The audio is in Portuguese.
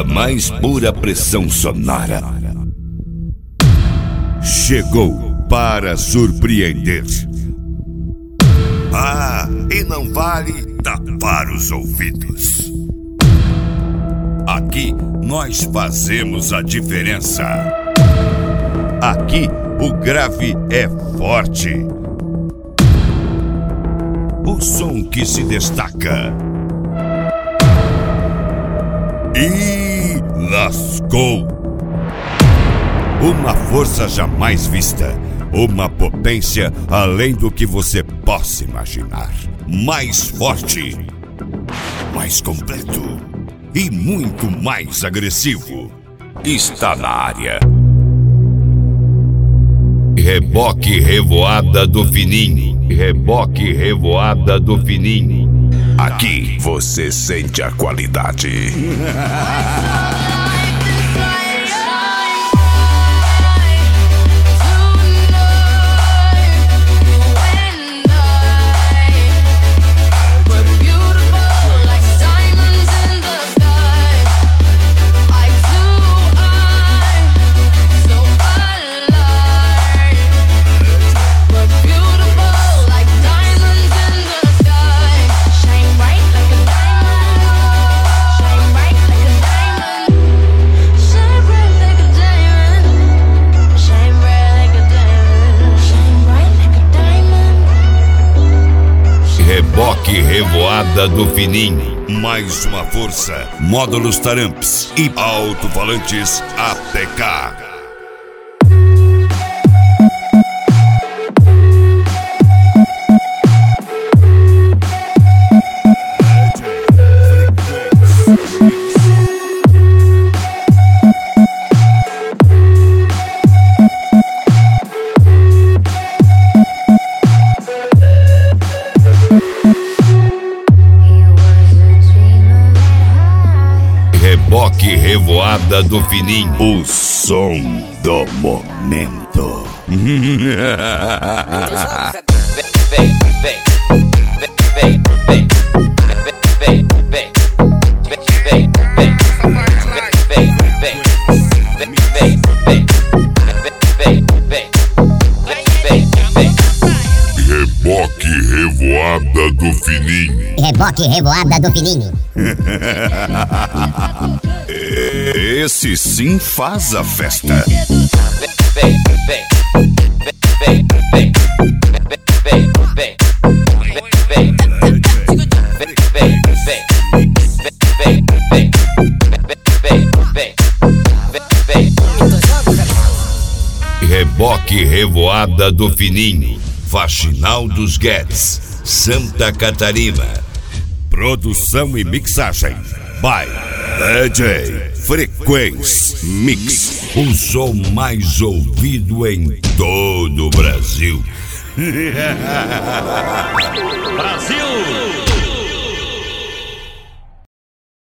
mais pura pressão sonora. Chegou para surpreender. E não vale tapar os ouvidos. Aqui nós fazemos a diferença. Aqui o grave é forte. O som que se destaca. E lascou. Uma força jamais vista. Uma potência além do que você possa imaginar. Mais forte. Mais completo. E muito mais agressivo. Está na área. Reboque Revoada do Fininho. Reboque Revoada do Fininho. Aqui você sente a qualidade. Reboque Revoada do Fininho. Mais uma força. Módulos Taramps e alto-falantes ATK. Reboque Revoada do Fininho. O som do momento. Reboque Revoada do Fininho. Reboque Revoada do Fininho. Esse sim faz a festa. Reboque Revoada do Fininho. Faxinal dos Guedes, Santa Catarina. Produção e mixagem by DJ Frequência Mix. O som mais ouvido em todo o Brasil. Brasil!